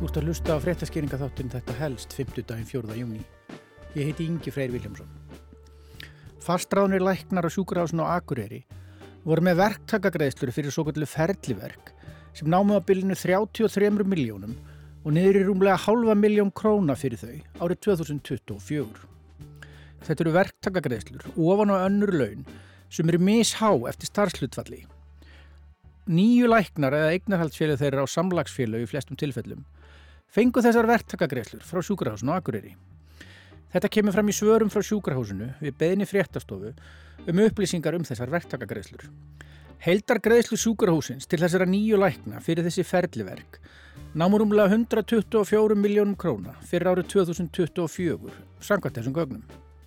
Þú ert að hlusta á fréttaskýringaþáttinn Þetta helst 50. 4. júní. Ég heiti Ingi Freyr Vilhjálmsson. Fastráðnir læknar á sjúkrahúsinu á Akureyri voru með verktakagreiðslur fyrir svokölluð ferliverk sem námu á bilinu 33 milljónum og niður í rúmlega 500.000 króna fyrir þau árið 2024. Þetta eru verktakagreiðslur ofan á önnur laun sem eru mishá eftir starfshlutfalli. 9 læknar eða eignarhaldsfélög þeirra á samlagsfélög í flestum tilfellum fengu þessar verktakagreiðslur frá sjúkrahúsinu á Akureyri. Þetta kemur fram í svörum frá sjúkrahúsinu við beiðni fréttastofu upplýsingar þessar verktakagreiðslur. Heildargreiðslur sjúkrahúsins til þessara 9 lækna fyrir þessi ferliverk námu rúmlega 124 milljónum króna fyrir árið 2024, samkvæmt þessum gögnum.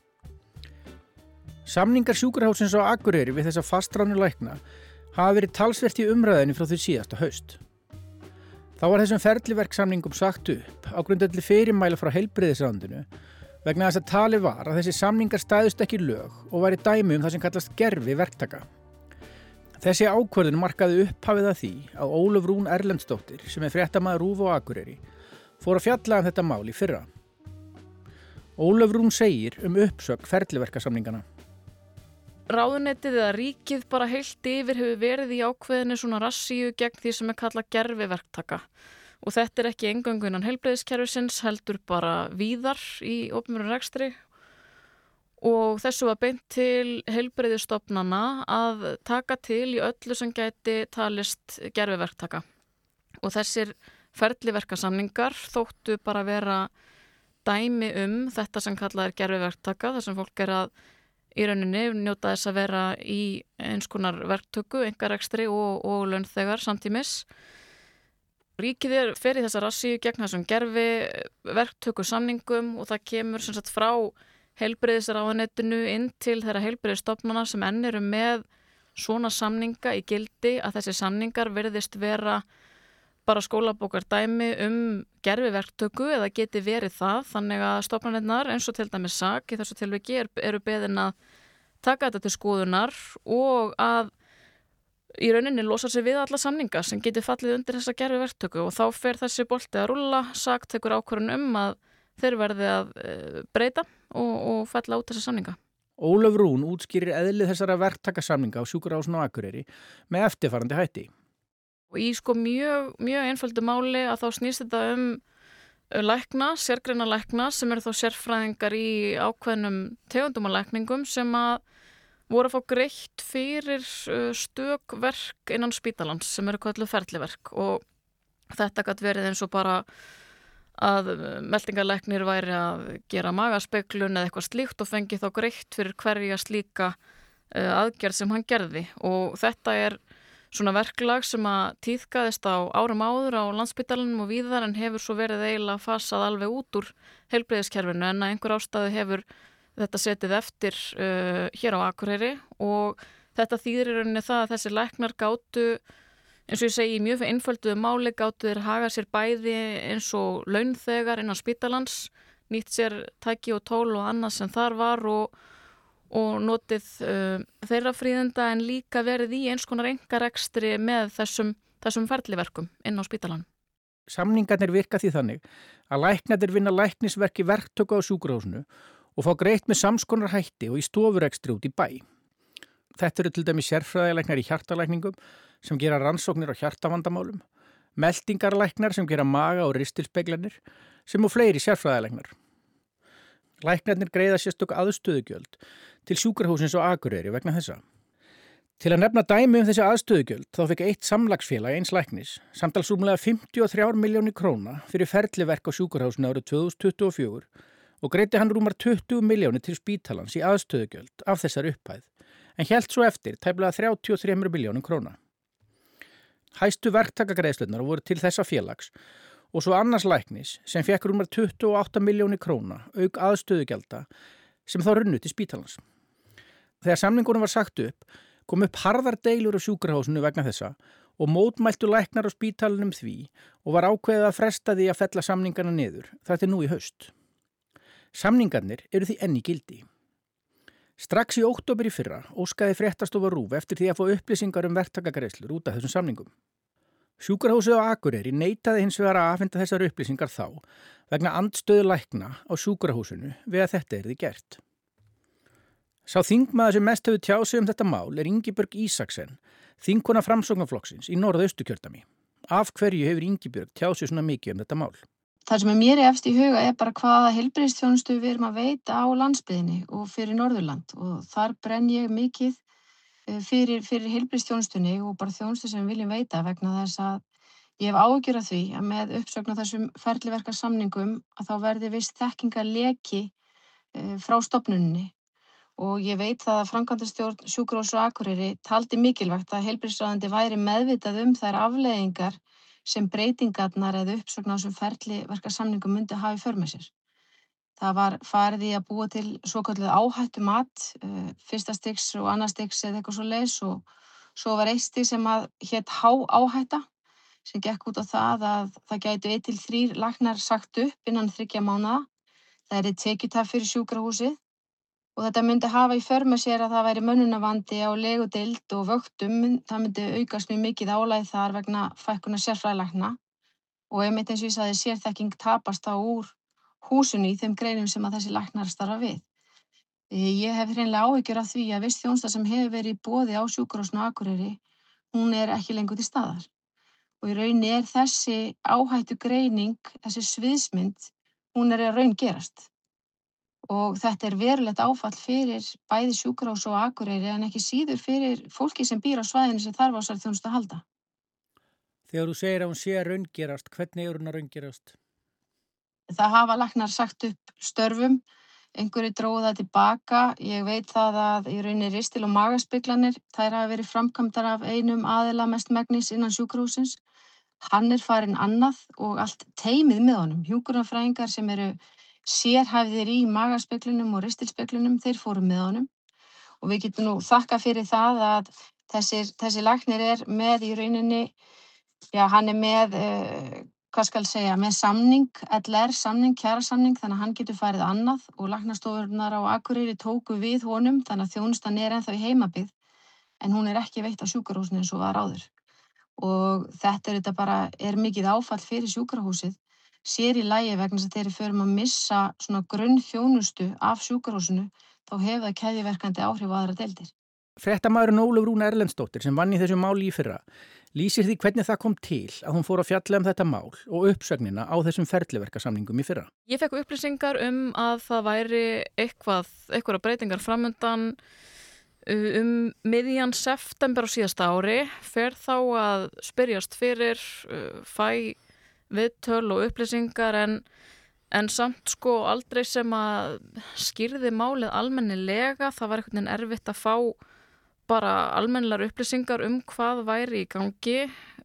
Samningar sjúkrahúsins á Akureyri við þessa fastráðnu lækna hafa verið talsvert í umræðinni frá því síðasta haust. Þá var þessum ferliverksamningum sagt upp á grundvelli fyrirmæla frá heilbrigðisráðuneytinu vegna þess að talið var að þessi samningar stæðust ekki lög og væri dæmi það sem kallast gervi verktaka. Þessi ákvörðun markaði upphafið að því að Ólöf Rún Erlendsdóttir, sem er fréttamaður RÚV á Akureyri, fór að fjalla þetta mál í fyrra. Ólöf Rún segir uppsögn ferliverkasamningana. Ráðuneytið eða ríkið bara heilt yfir hefur verið í ákveðinu svona rassíu gegn því sem kallað gerviverktaka. Og þetta er ekki eingöngu innan heilbrigðiskerfisins, heldur bara víðar í opinberum rekstri. Og þessu var beint til heilbrigðisstofnana að taka til í öllu sem gæti talist gerviverktaka. Og þessir ferliverkasamningar þóttu bara vera dæmi þetta sem kallað er gerviverktaka, þar sem fólk er að í rauninni njóta þess að vera í eins konar verktöku, einkarekstri og launþegar samtímis. Ríkið fer í þessa rassíu gegn þessum gervi verktöku samningum og það kemur sem sagt frá heilbrigðisráðuneytinu inn til þeirra heilbrigðisstofnana sem enn eru með svona samninga í gildi að þessi samningar virðist vera bara skólabókardæmi gerviverktöku eða geti verið það, þannig að stofnanirnar eins og til dæmis SAK í þessu tilviki eru beðin að taka þetta til skoðunar og að í rauninni losa sig við alla samninga sem geti fallið undir þessa gerviverktöku og þá fer þessi bolti að rúlla, SAK tekur ákvörðun að þeir verði að breyta og fella út þessa samninga. Ólöf Rún útskýrir eðlið þessara verktakasamninga á sjúkrahúsinu á Akureyri með eftirfarandi hætti. Og í mjög einföldu máli að þá snýst þetta lækna, sérgreina lækna sem eru þá sérfræðingar í ákveðnum tegundum og lækningum sem að voru að fá greitt fyrir stök verk innan spítalans sem eru kölluð ferliverk og þetta gat verið eins og bara að meldingarlæknir væri að gera magaspeglun eða eitthvað slíkt og fengi þá greitt fyrir hverja slíka aðgerð sem hann gerði og þetta er svona verklag sem að tíðkaðist á árum áður á Landspítalanum og víðar en hefur svo verið eiginlega fasað alveg út úr heilbrigðiskerfinu en að einhver ástæðu hefur þetta setið eftir hér á Akureyri og þetta þýðir í rauninni það að þessi læknar gátu, eins og ég segi, í mjög einfölduðu máli gátu þeir haga sér bæði eins og launþegar innan spítalans, nýtt sér tæki og tól og annað sem þar var og notið þeirra fríðinda en líka verið í eins konar einkarekstri með þessum ferliverkum inn á spítalanum. Samningarnir virka því þannig að læknarnir vinna læknisverk í verktöku á sjúkrahúsinu og fá greitt með samskonar hætti og í stofurekstri út í bæ. Þetta eru til dæmis sérfræðilæknar í hjartalækningum sem gera rannsóknir á hjartavandamálum, meldingarlæknar sem gera maga- og ristilspeglanir sem og fleiri sérfræðilæknar. Læknarnir greiða sérstök aðstöðugjöld til sjúkrahúsins á Akureyri vegna þessa. Til að nefna dæmi þessi aðstöðugjöld þá fekk eitt samlagsfélag eins læknis samtals rúmlega 53 milljónir króna fyrir ferliverk á sjúkrahúsinu árið 2024 og greiddi hann rúmar 20 milljónir til spítalans í aðstöðugjöld af þessar upphæð en hélt svo eftir tæplega 33 milljónum króna. Hæstu verktakagreiðslurnar voru til þessa félags og svo annars læknis sem fekk rúmar 28 milljónir króna auk aðstöðugjalda sem þá runnu til spítalans. Þegar samningunum var sagt upp, kom upp harðar deilur á sjúkrahúsinu vegna þessa og mótmæltu læknar á spítalanum því og var ákveðið að fresta því að fella samningana niður. Þetta er nú í haust. Samningarnir eru því enn í gildi. Strax í október í fyrra óskaði fréttastofa RÚV eftir því að fá upplýsingar verktakagreiðslur út af þessum samningum. Sjúkrahúsið á Akureyri neitaði hins vegar að afhenda þessar upplýsingar þá vegna andstöðu lækna á sjúkrahúsinu við að þetta yrði gert. Sá þingmaður sem mest hefur tjáð sig þetta mál Ingibjörg Isaksen, þingkona Framsóknarflokksins í Norðausturkjördæmi. Af hverju hefur Ingibjörg tjáð sig svona mikið þetta mál? Það sem mér efst í huga bara hvaða heilbrigðisþjónustu við erum að veita á landsbyggðinni og fyrir Norðurland og þar brenn ég mikið fyrir heilbrigðisþjónustunni og bara þjónustu sem við viljum veita vegna þess að ég hef áhyggjur af því að með uppsögn á þessum ferliverkasamningum að þá verði viss þekkingarleki frá stofnuninni og ég veit það að framkvæmdastjórn Sjúkrahúss á Akureyri taldi mikilvægt að heilbrigðisráðuneyti væri meðvitað þær afleiðingar sem breytingarnar eða uppsögn á þessum ferliverkasamningum myndi hafa í för með sér. Það var farið í að búa til svokölluð áhættumat, fyrsta stigs og annars stigs eða eitthvað svoleiðis og svo var eitt stig sem hét hááhætta sem gekk út á það að það gætu 1 til 3 læknar sagt upp innan 3 mánaða. Það yrði tekjutap fyrir sjúkrahúsið og þetta myndi hafa í för með sér að það væri mönnunarvandi á legudeild og vöktum. Það myndi aukast mjög mikið álagið þar vegna fækkunar sérfræðilækna og einmitt eins og ég sagði sérþekking tapast þá úr húsinu í þeim greinum sem að þessi læknar starfa við. Ég hef hreinlega áhyggjur af því að viss þjónusta sem hefur verið í boði á Sjúkrahúsinu á Akureyri, hún ekki lengur til staðar. Og í rauninni þessi áhættugreining, þessi sviðsmynd, hún að raun gerast. Og þetta verulegt áfall fyrir bæði Sjúkrahús og Akureyri en ekki síður fyrir fólki sem býr á svæðinu sem þarf á þessari þjónustu að halda. Þegar þú segir að hún sé að raungerast, hvernig hún að raungerast? Það hafa læknar sagt upp störfum, einhverju drógu það tilbaka. Ég veit það að í rauninni ristil- og magaspeglanir, þær hafa verið framkvæmdar af einum aðila mest megnis innan sjúkrahússins. Hann farinn annað og allt teymið með honum. Hjúkrunarfræðingar sem eru sérhæfðir í magaspeglinum og ristilspeglunum, þeir fóru með honum. Og við getum nú þakka fyrir það að þessi læknir með í rauninni, hann með með samning, LR-samning, kjarasamning, þannig að hann getur farið annað og læknastofurnar á Akureyri tóku við honum, þannig að þjónustan ennþá í heimabyggð, en hún ekki veitt á sjúkrahúsinu eins og var áður. Og þetta bara mikið áfall fyrir sjúkrahúsið, sér í lagi vegna þess að þegar við förum að missa svona grunnþjónustu af sjúkrahúsinu, þá hefur það keðjuverkandi áhrif á aðra deildir. Fréttamaðurinn Ólöf Rún Erlendsdóttir sem vann í þessu máli í fyrra lýsir því hvernig það kom til að hún fór að fjalla þetta mál og uppsögnina á þessum ferliverkasamningum í fyrra. Ég fekk upplýsingar að það væri einhverja breytingar framundan miðjan september á síðasta ári, fer þá að spyrjast fyrir, fæ viðtöl og upplýsingar en samt aldrei sem að skýrði málið almennilega. Það var einhvern veginn erfitt að fá bara almennilegar upplýsingar hvað væri í gangi.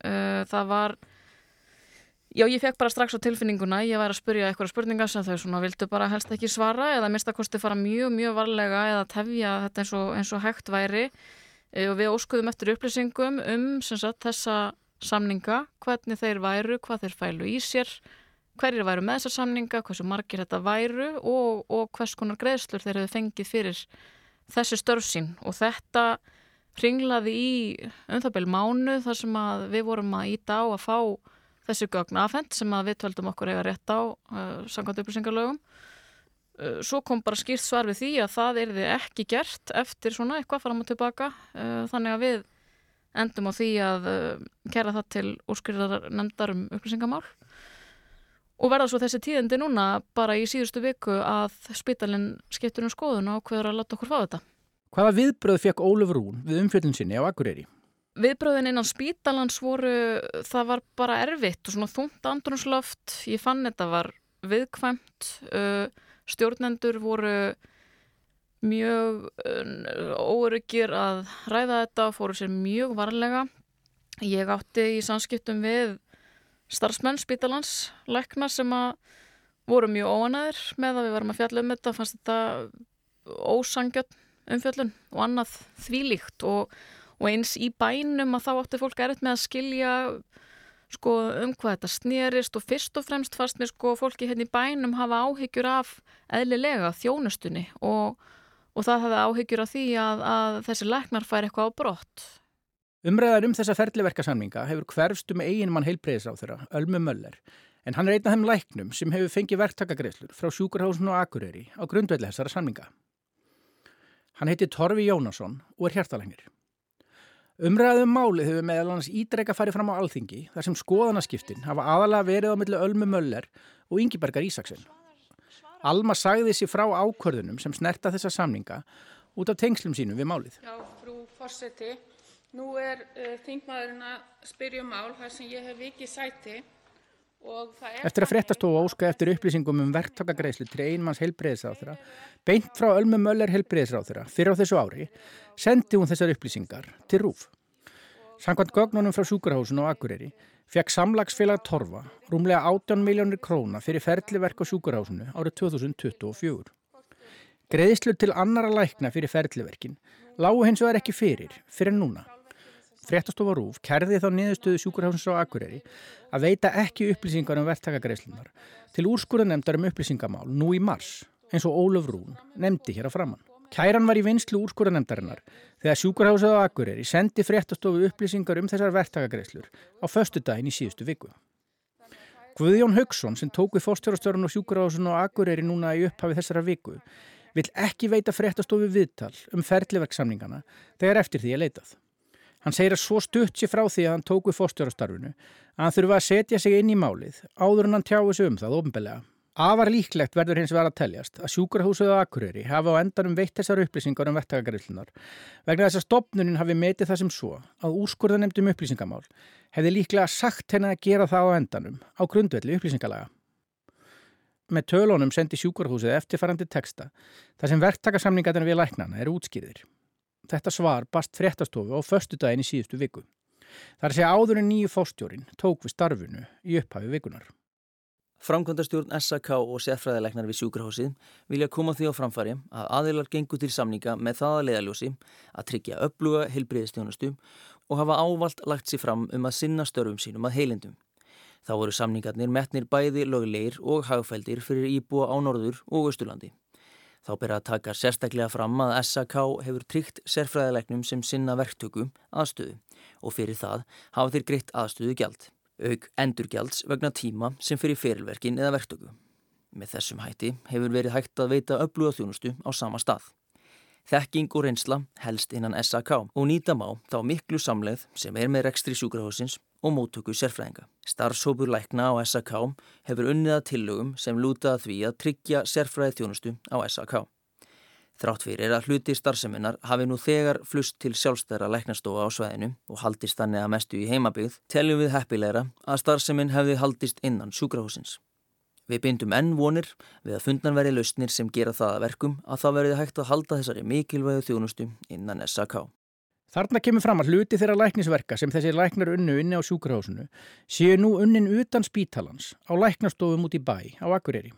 Ég fekk bara strax á tilfinninguna, ég væri að spyrja eitthvað spurningar sem þau vildu bara helst ekki svara eða minnsta kosti fara mjög, mjög varlega eða tefja þetta eins og hægt væri. Og við óskuðum eftir upplýsingum þessa samninga, hvernig þeir væru, hvað þeir fælu í sér, hverjir væru með þessar samninga, hversu margir þetta væru og hvers konar greiðslur þeir hefðu fengið fyrir þessi störf sín. Og þetta hringlaði í það bil mánuð þar sem að við vorum að ýta á að fá þessi gögn afhent sem að við töldum okkur eiga rétt á samkvæmt upplýsingalögum. Svo kom bara skýrt svar við því að það yrði ekki gert eftir svona eitthvað fram og tilbaka. Þannig að við endum á því að kæra það til úrskurðarnefndar upplýsingamál. Og verða svo þessi tíðindi núna bara í síðustu viku að spítalinn skiptur skoðun og ákveður að láta okkur fá þetta. Hvaða viðbrögð fékk Ólöf Rún við umfjöllun sinni á Akureyri? Viðbrögðin innan spítalans það var bara erfitt og svona þungt andrúmsloft. Ég fann þetta var viðkvæmt. Stjórnendur voru mjög óöruggir að ræða þetta og fóru sér mjög varlega. Ég átti í samskiptum við starfsmenn spítalans, læknar sem að voru mjög óánægðir með að við varum að fjalla þetta, fannst þetta ósanngjörn umfjöllun og annað þvílíkt og eins í bænum að þá átti fólk erfitt með að skilja hvað þetta snerist og fyrst og fremst fannst mér fólki hérna í bænum hafa áhyggjur af eðlilega þjónustunni og það hafði áhyggjur af því að þessi læknar fær eitthvað á brott. Umræðar þessa ferliverkasamninga hefur hverfst eiginmann heilbrigðisráðherra, Ölmu Möller, en hann einn af þeim læknum sem hefur fengið verktakagreiðslur frá Sjúkrahúsinu á Akureyri á grundvelli þessara samninga. Hann heitir Torfi Jónasson og hjartalæknir. Umræðum málið hefur meðal annars ítrekað farið fram á Alþingi þar sem skoðanaskiptin hafa aðalega verið á milli Ölmu Möller og Ingibergar Ísaksen. Alma sagði sig frá ákvörðunum sem snerta þessa samninga út af tengslum sínum við málið. Já, frú forseti, nú þingmaðurinn að spyrja mál þar sem ég hef vikið sæti og það Eftir að Fréttastofa óskaði eftir upplýsingum verktakagreiðslu til eiginmanns heilbrigðisráðherra, beint frá Ölmu Möller heilbrigðisráðherra fyrr á þessu ári, sendi hún þessar upplýsingar til RÚV. Samkvæmt gögnunum frá Sjúkrahúsinu á Akureyri fékk Samlagsfélag Torfa rúmlega 18 milljónir króna fyrir ferliverk á Sjúkrahúsinu árið 2024. Greiðslur til annara lækna fyrir ferliverkin lágu hins vegar ekki fyrir en núna. Fréttastofa RÚV kærði þá niðurstöðu Sjúkrahússins á Akureyri að veita ekki upplýsingar verktakagreiðslurnar til úrskurðarnefndar upplýsingamál nú í mars, eins og Ólöf Rún nefndi hér á framan. Kæran var í vinnslu úrskurðarnefndarinnar þegar Sjúkrahúsið á Akureyri sendi Fréttastofu upplýsingar þessar verktakagreiðslur á föstudaginn í síðustu viku. Guðjón Hauksson, sem tók við forstjórastörun á Sjúkrahúsinu á Akureyri núna í upphafi þessara viku, vill ekki veita Fréttastofu viðtal ferliverksamningana þegar eftir því leitað. Hann segir að svo stutt sé frá því að hann tók við forstjórastarfinu að hann þurfa að setja sig inn í málið áður en hann tjái sig það opinberlega. Afar líklegt verður hins vegar að teljast að Sjúkrahúsið á Akureyri hafi á endanum veitt þessar upplýsingar verktakagreiðslurnar vegna þess að stofnunin hafi metið það sem svo að úrskurðarnefnd upplýsingamál hefði líklega sagt henni að gera það á endanum á grundvelli upplýsingalaga. Með tölunum sendi Sjúkrahúsið eftirfarandi texta þar sem verktakasamningarnir við læknana eru útskýrðir. Þetta svar barst Fréttastofu á föstudaginn í síðustu viku. Það er að segja áður en nýju forstjórinn tók við starfinu í upphafi vikunar. Framkvæmdastjórn SAK og sérfræðilæknar við sjúkrahúsið vilja koma því á framfæri að aðilar gengu til samninga með það að leiðarljósi að tryggja öfluga heilbrigðisþjónustu og hafa ávallt lagt sig fram að sinna störfum sínum að heilindum. Þá voru samningarnir metnir bæði löglegir og hagfældir fyrir íbúa á Norður- og Austurlandi. Þá ber að taka sérstaklega fram að SAK hefur tryggt sérfræðilæknum sem sinna verktöku aðstöðu og fyrir það hafa þeir greitt aðstöðugjald, auk endurgjalds vegna tíma sem fyrir ferilverkin eða verktöku. Með þessum hætti hefur verið hægt að veita öfluga þjónustu á sama stað. Þekking og reynsla helst innan SAK og nýta má þá miklu samlegð sem með rekstri sjúkrahússins og móttöku sérfræðinga. Starfshópur lækna á SAK hefur unnið að tillögum sem lúta að því að tryggja sérfræði þjónustu á SAK. Þrátt fyrir að hluti starfseminnar hafi nú þegar flust til sjálfstæðra læknastofa á svæðinu og haldist þannig að mestu í heimabyggð, teljum við heppilegra að starfsemin hefði haldist innan sjúkrahússins. Við bindum enn vonir við að fundnar verði lausnir sem gera það að verkum að það verði hægt að halda þessari mikilvægu þjónustu innan SAK. Þarna kemur fram að hluti þeirra læknisverka sem þessi læknar unnu inni á sjúkrahúsinu séu nú unnin utan spítalans á læknastofum út í bæ á Akureyri.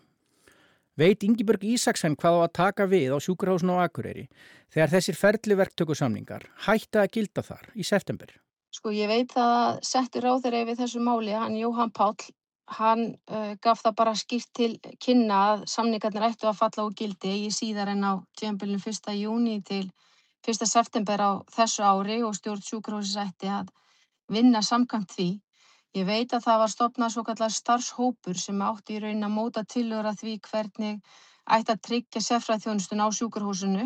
Veit Ingibjörg Ísaksen hvað á að taka við á sjúkrahúsinu á Akureyri þegar þessir ferliverktökusamningar hætta að gilda þar í september? Ég veit að settur ráðherra yfir þessu máli, hann Jóhann Páll, hann gaf það bara skýrt til kynna að samningarnir ættu að falla úr gildi eigi síðar en á tímabilinu 1. júní til 1. september á þessu ári og stjórn sjúkrahússins ætti að vinna samkvæmt því. Ég veit að það var stofnað svokallaður starfshópur sem átti í raun að móta tillögur að því hvernig ætti að tryggja sérfræðiþjónustuna á sjúkrahúsinu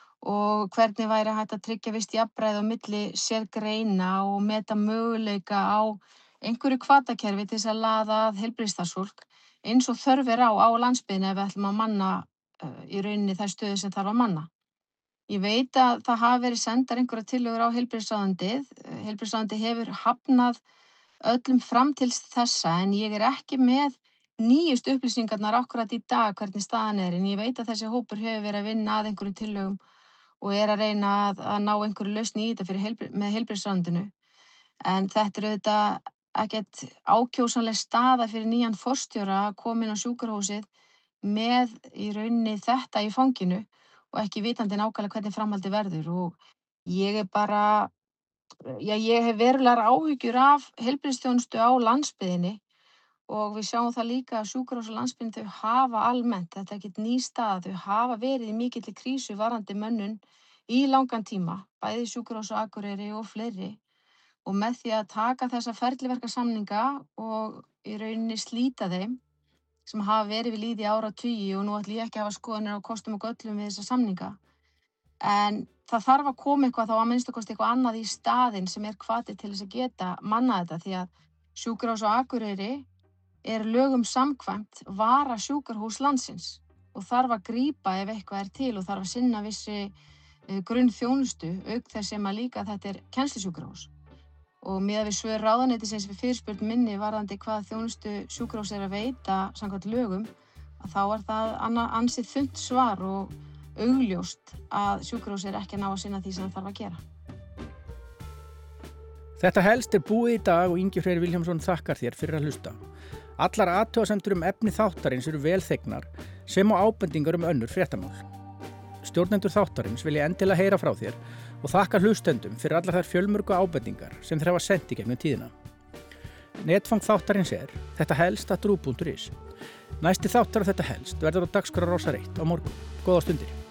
og hvernig væri hægt að tryggja visst jafnræði á milli sérgreina og meta möguleika á einhverju hvatakerfi til þess að laða að heilbrigðisstarfsfólk eins og þörf á landsbyggðinni ef við ætlum að manna í rauninni þær stöður sem þarf að manna. Ég veit að það hafi verið sendar einhverjar tillögur á heilbrigðisráðuneytið. Heilbrigðisráðuneytið hefur hafnað öllum fram til þessa en ég er ekki með nýjustu upplýsingarnar akkúrat í dag hvernig staðan er en ég veit að þessi hópur hefur verið að vinna að einhverjum tillögum og er að reyna að ná einhverju lausn í þetta með heilbrigðisráðuneytinu. En þetta er auðvitað ekkert ákjósanleg staða fyrir nýjan forstjóra að koma inn á sjúkrahúsið með í rauninni þetta í fanginu og ekki vitandi nákvæmlega hvernig framhaldið verður og ég hef verulegar áhyggjur af heilbrigðisþjónustu á landsbyggðinni og við sjáum það líka að sjúkrahús á landsbyggðinni þau hafa almennt, þetta er ekkert ný staða, þau hafa verið í mikilli krísu varðandi mönnun í langan tíma, bæði sjúkrahús á Akureyri og fleiri og með því að taka þessa ferliverkasamninga og í rauninni slíta þeim sem hafa verið við lýði í áratugi og nú ætla ég ekki að hafa skoðanir á kostum og göllum við þessa samninga. En það þarf að koma eitthvað þá að minnstakosti eitthvað annað í staðinn sem hvati til þess að geta mannað þetta því að Sjúkrahús á Akureyri lögum samkvæmt varasjúkrahús landsins og þarf að grípa ef eitthvað til og þarf að sinna vissi grunnþjónustu auk þess sem að líka þetta kennslusjúkrahús. Og miðað við svör ráðuneytisins við fyrirspurn minni varðandi hvað þjónustu sjúkrahús að veita samkvæmt lögum, að þá það ansið þunnt svar og augljóst að sjúkrahús ekki að ná að sinna því sem það þarf að gera. Þetta helst búið í dag og Ingi Freyr Vilhjálmsson þakkar þér fyrir að hlusta. Allar athugasemdir efni þáttarins eru vel þegnar sem og ábendingar önnur fréttamál. Stjórnendur þáttarins vilja endilega heyra frá þér og þakka hlustendum fyrir allar þær fjölmörgu ábendingar sem þeir hafa sent í gegnum tíðina. Netfang þáttarins þetta helst @ruv.is. Næsti þáttar af þetta helst verður á dagskrá Rásar 1 á morgun. Góðar stundir.